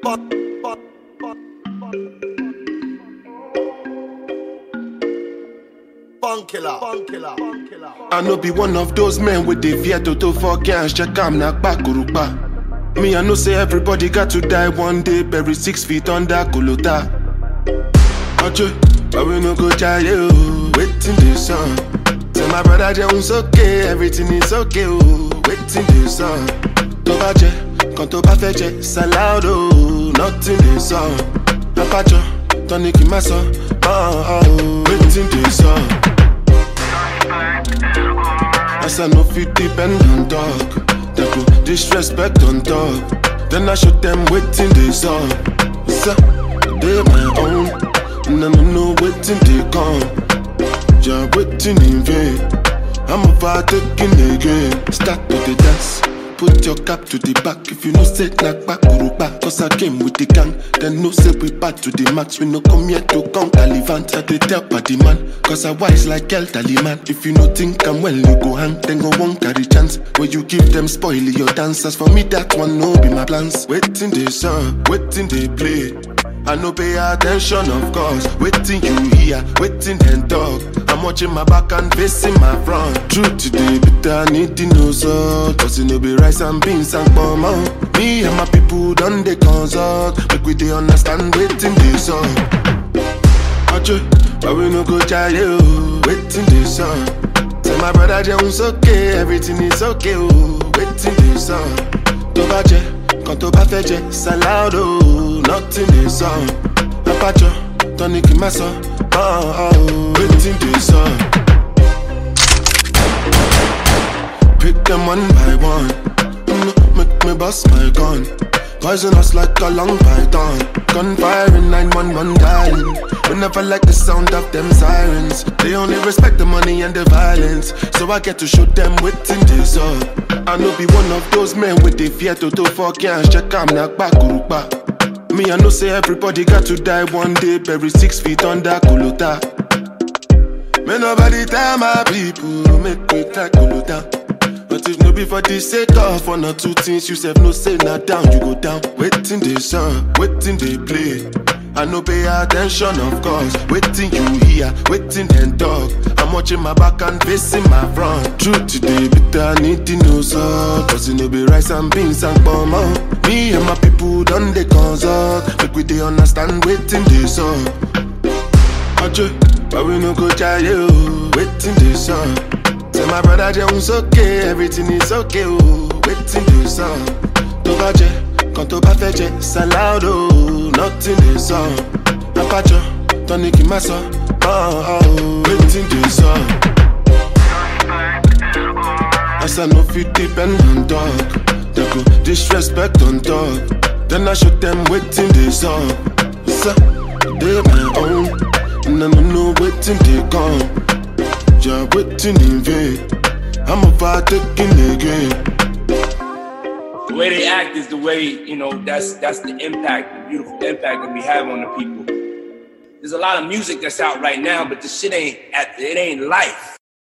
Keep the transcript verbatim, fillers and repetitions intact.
I no be one of those men with the fear to do for cash. Check I'm not back urupa. Me I know say everybody got to die one day. Bury six feet under Kolota. Ojo, but we no go jail. Waiting the sun. Tell my brother Jones okay, everything is okay. Oh, waiting the sun. Tobaje, kanto ba feje, salado, nothing the sun. Apacho, tonic in my son. Oh, oh, waiting the sun. As I know fit depend on dog. They go disrespect on dog. Then I show them waiting they saw. So they my own. And I don't know waiting they come. You're waiting in vain. I'm about taking again. Start to the dance. Put your cap to the back. If you know say knock back or back. Cause I came with the gang. Then no say we back to the max. We no come here to count Talivant. I did tell by the man. Cause I wise like El Taliman. If you no think I'm well, you go hang. Then go won't carry chance. When you give them spoil your dances. For me that one no be my plans. Waiting they song, waiting they play. I no pay attention of course. Waiting you hear, waiting then talk. I'm watching my back and facing my front. True today, but I need to know so. Cause it no be rice and beans and palm out. Me and my people done they consult. Make we they understand waiting they song. Ojo, but we no go jail. Waiting they song. Tell my brother Jones okay, everything is okay. Oh, waiting they song. Tobaje, kanto ba feje, salado, nothing is song. Apacho, tonic in my son. Oh, oh, waiting this song. Pick them one by one. Mm, make me bust my gun. Poison us like a long python. Gunfire in nine one one dialing. We never like the sound of them sirens. They only respect the money and the violence. So I get to shoot them waiting this up. I no be one of those men with the fear to do for cash. Check I'm not back urupa. Me I know say everybody got to die one day. Bury six feet under Kolota. Me nobody tell my people make me take Kolota. But if no be for the sake of one or two things, you said no say not down, you go down. Waiting they song, waiting they play. I no pay attention of course. Waiting you hear, waiting then talk. I'm watching my back and facing my front. True today, but I need to know so. Cause it no be rice and beans and palm out. Me and my people done they consult. Make we they understand waiting they saw. Ojo, but we no go jail. Waiting they saw. Tell my brother Jones okay, everything is okay. Oh, waiting they saw. Tobaje, kanto ba feje, salado, nothing is song. Apacho, tonic in my son. Oh, oh, waiting this song. As I know fit depend on dog. They go disrespect on dog. Then I show them waiting this song. So they my own. And I don't know waiting they come. You're waiting in vain. I'm about taking again. The way they act is the way, you know, that's that's the impact, the beautiful impact that we have on the people. There's a lot of music that's out right now, but the shit ain't, it ain't life.